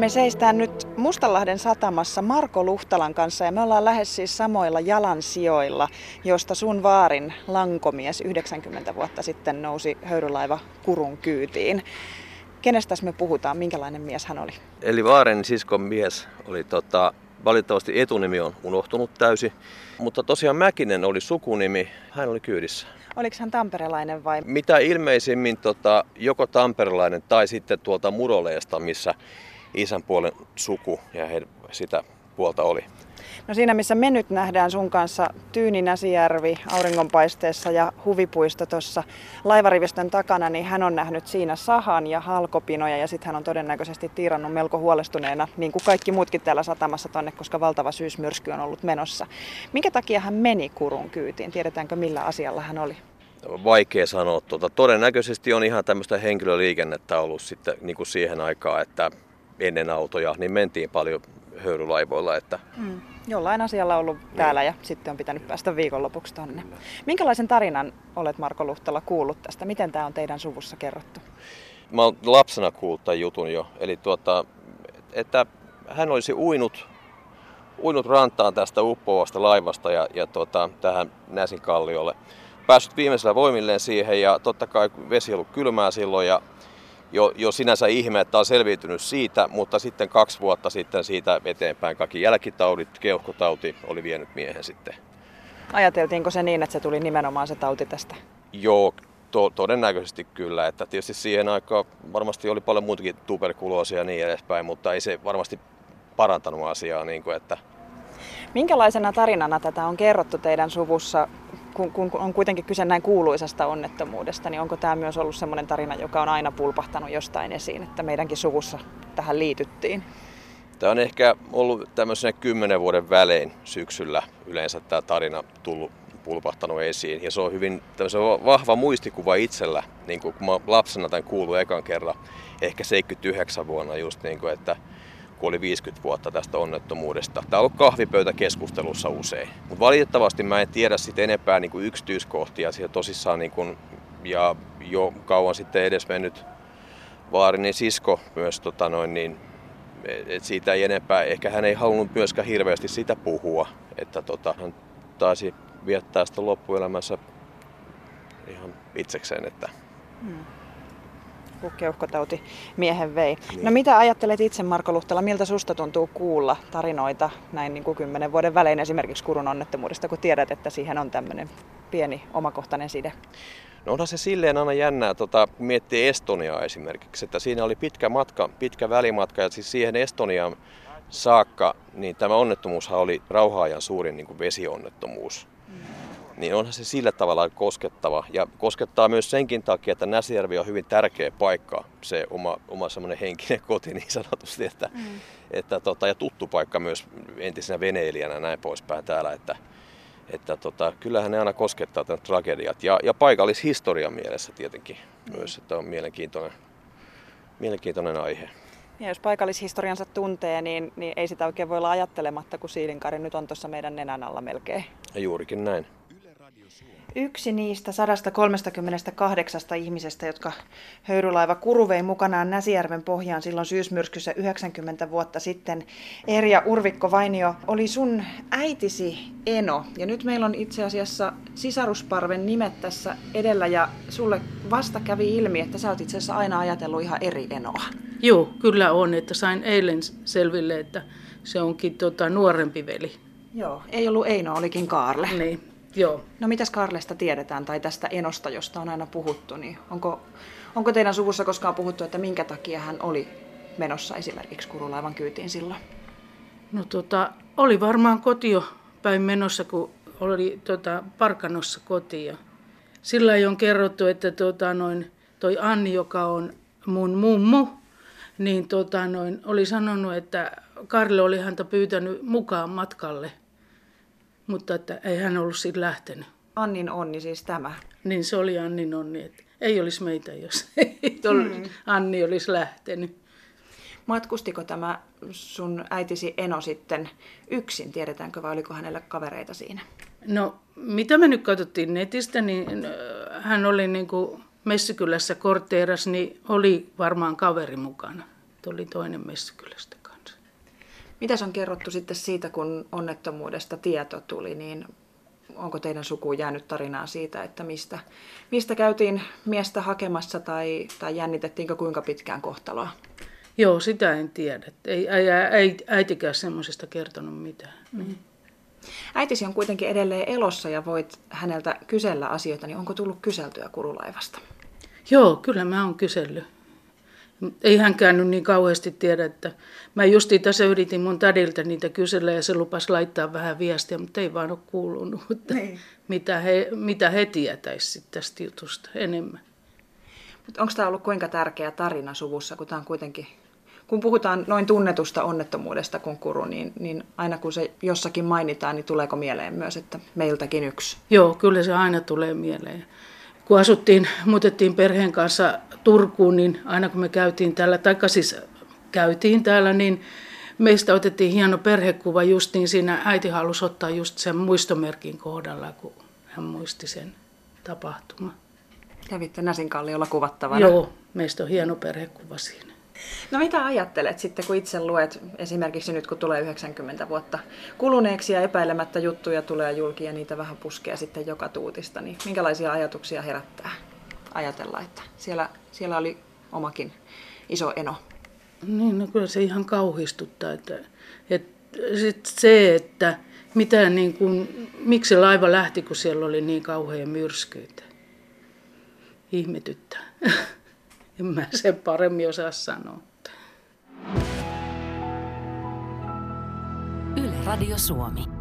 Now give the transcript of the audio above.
Me seistään nyt Mustanlahden satamassa Marko Luhtalan kanssa ja me ollaan lähes siis samoilla jalansijoilla, josta sun vaarin lankomies 90 vuotta sitten nousi höyrylaiva Kurun kyytiin. Kenestäs me puhutaan? Minkälainen mies hän oli? Eli vaaren siskon mies oli valitettavasti etunimi on unohtunut täysin, mutta tosiaan Mäkinen oli sukunimi, hän oli kyydissä. Oliko hän tamperelainen vai? Mitä ilmeisimmin joko tamperelainen tai sitten tuolta Muroleesta, missä isän puolen suku ja he sitä puolta oli. No siinä missä me nyt nähdään sun kanssa Tyyni Näsijärvi auringonpaisteessa ja huvipuisto tuossa laivarivistön takana, niin hän on nähnyt siinä sahan ja halkopinoja ja sitten hän on todennäköisesti tiirannut melko huolestuneena, niin kuin kaikki muutkin täällä satamassa tonne, koska valtava syysmyrsky on ollut menossa. Minkä takia hän meni Kurun kyytiin? Tiedetäänkö millä asialla hän oli? Vaikea sanoa. Todennäköisesti on ihan tämmöistä henkilöliikennettä ollut sitten niin kuin siihen aikaan, että ennen autoja niin mentiin paljon höyrylaivoilla. Jollain asialla ollut täällä ja sitten on pitänyt päästä viikonlopuksi tonne. Minkälaisen tarinan olet Marko Luhtala kuullut tästä? Miten tämä on teidän suvussa kerrottu? Mä oon lapsena kuullut tämän jutun jo. Eli että hän olisi uinut rantaan tästä uppoavasta laivasta ja tähän Näsin kalliolle. Päässyt viimeisellä voimilleen siihen ja totta kai vesi on ollut kylmää silloin ja jo sinänsä ihme, että on selviytynyt siitä, mutta sitten 2 vuotta sitten siitä eteenpäin kaikki jälkitaudit, keuhkotauti oli vienyt miehen sitten. Ajateltiinko se niin, että se tuli nimenomaan se tauti tästä? Joo, todennäköisesti kyllä. Että tietysti siihen aikaan varmasti oli paljon muutakin tuberkuloosia ja niin edespäin, mutta ei se varmasti parantanut asiaa. Minkälaisena tarinana tätä on kerrottu teidän suvussa, kun on kuitenkin kyse näin kuuluisasta onnettomuudesta, niin onko tämä myös ollut sellainen tarina, joka on aina pulpahtanut jostain esiin, että meidänkin suvussa tähän liityttiin? Tämä on ehkä ollut tämmöisen 10 vuoden välein syksyllä yleensä tämä tarina pulpahtanut esiin. Ja se on hyvin vahva muistikuva itsellä, niin kun mä lapsena tämän kuullut ekan kerran, ehkä 79 vuonna just että kun oli 50 vuotta tästä onnettomuudesta. Tämä on ollut kahvipöytäkeskustelussa usein. Mutta valitettavasti mä en tiedä sitten enempää yksityiskohtia. Siellä tosissaan ja jo kauan sitten edesmennyt vaarini sisko myös et siitä ei enempää. Ehkä hän ei halunnut myöskään hirveästi sitä puhua. Että hän taisi viettää sitä loppuelämänsä ihan itsekseen. Kun keuhkotauti miehen vei. No mitä ajattelet itse, Marko Luhtala, miltä susta tuntuu kuulla tarinoita näin 10 vuoden välein esimerkiksi Kurun onnettomuudesta, kun tiedät, että siihen on tämmöinen pieni omakohtainen side? No onhan se silleen aina jännää, kun miettii Estoniaa esimerkiksi, että siinä oli pitkä välimatka ja siis siihen Estoniaan saakka, niin tämä onnettomuushan oli rauha-ajan suurin vesionnettomuus. Niin onhan se sillä tavalla koskettava ja koskettaa myös senkin takia, että Näsijärvi on hyvin tärkeä paikka, se oma semmoinen henkinen koti niin sanotusti, ja tuttu paikka myös entisenä veneilijänä näin poispäin täällä, että kyllähän ne aina koskettaa tämän tragediat ja paikallishistorian mielessä tietenkin myös, että on mielenkiintoinen aihe. Ja jos paikallishistoriansa tuntee, niin ei sitä oikein voi olla ajattelematta, kun Siilinkari nyt on tuossa meidän nenän alla melkein. Ja juurikin näin. Yksi niistä 138 ihmisestä, jotka höyrylaiva Kuru vei mukanaan Näsijärven pohjaan silloin syysmyrskyssä 90 vuotta sitten, Erja Urvikko Vainio, oli sun äitisi Eno. Ja nyt meillä on itse asiassa sisarusparven nimet tässä edellä ja sulle vasta kävi ilmi, että sä oot itse asiassa aina ajatellut ihan eri Enoa. Joo, kyllä on, että sain eilen selville, että se onkin nuorempi veli. Joo, ei ollut Eino, olikin Kaarle. Niin. Joo. No mitäs Kaarlesta tiedetään tai tästä Enosta, josta on aina puhuttu, niin onko teidän suvussa koskaan puhuttu, että minkä takia hän oli menossa esimerkiksi Kurulaivan kyytiin silloin? No oli varmaan kotio päin menossa, kun oli Parkanossa kotia. Sillä on kerrottu, että toi Anni, joka on mun mummu, niin oli sanonut, että Karle oli häntä pyytänyt mukaan matkalle. Mutta että ei hän ollut siitä lähtenyt. Annin onni siis tämä? Niin se oli Annin onni, että ei olisi meitä, jos Anni olisi lähtenyt. Matkustiko tämä sun äitisi Eno sitten yksin, tiedetäänkö, vai oliko hänellä kavereita siinä? No mitä me nyt katsottiin netistä, niin hän oli Messikylässä kortteeras, niin oli varmaan kaveri mukana. Oli toinen Messikylä sitten kanssa. Mitäs on kerrottu sitten siitä, kun onnettomuudesta tieto tuli, niin onko teidän sukuun jäänyt tarinaa siitä, että mistä käytiin miestä hakemassa tai jännitettiinkö kuinka pitkään kohtaloa? Joo, sitä en tiedä. Ei äitikään semmoisesta kertonut mitään. Niin. Äitisi on kuitenkin edelleen elossa ja voit häneltä kysellä asioita, niin onko tullut kyseltyä Kurulaivasta? Joo, kyllä mä oon kysellyt. Ei hänkään nyt niin kauheasti tiedä, että mä justiin tässä yritin mun tädiltä niitä kysellä ja se lupasi laittaa vähän viestiä, mutta ei vaan ole kuulunut, että mitä he tietäisi tästä jutusta enemmän. Onko tämä ollut kuinka tärkeä tarina suvussa, kun tämä on kuitenkin, kun puhutaan noin tunnetusta onnettomuudesta kuin Kuru, niin aina kun se jossakin mainitaan, niin tuleeko mieleen myös, että meiltäkin yksi? Joo, kyllä se aina tulee mieleen. Kun muutettiin perheen kanssa Turkuun, niin aina kun me käytiin täällä, niin meistä otettiin hieno perhekuva just niin siinä äiti halusi ottaa just sen muistomerkin kohdalla, kun hän muisti sen tapahtuman. Kävitte Näsinkalliolla kuvattavana? Joo, meistä on hieno perhekuva siinä. No mitä ajattelet sitten, kun itse luet, esimerkiksi nyt kun tulee 90 vuotta kuluneeksi ja epäilemättä juttuja tulee julki ja niitä vähän puskee sitten joka tuutista, niin minkälaisia ajatuksia herättää ajatella, että siellä oli omakin iso eno? Niin, no kyllä se ihan kauhistuttaa, että mitä niin kuin, miksi laiva lähti, kun siellä oli niin kauhean myrskyitä. Ihmetyttää. En mä sen paremmin osaa sanoa. Yle Radio Suomi.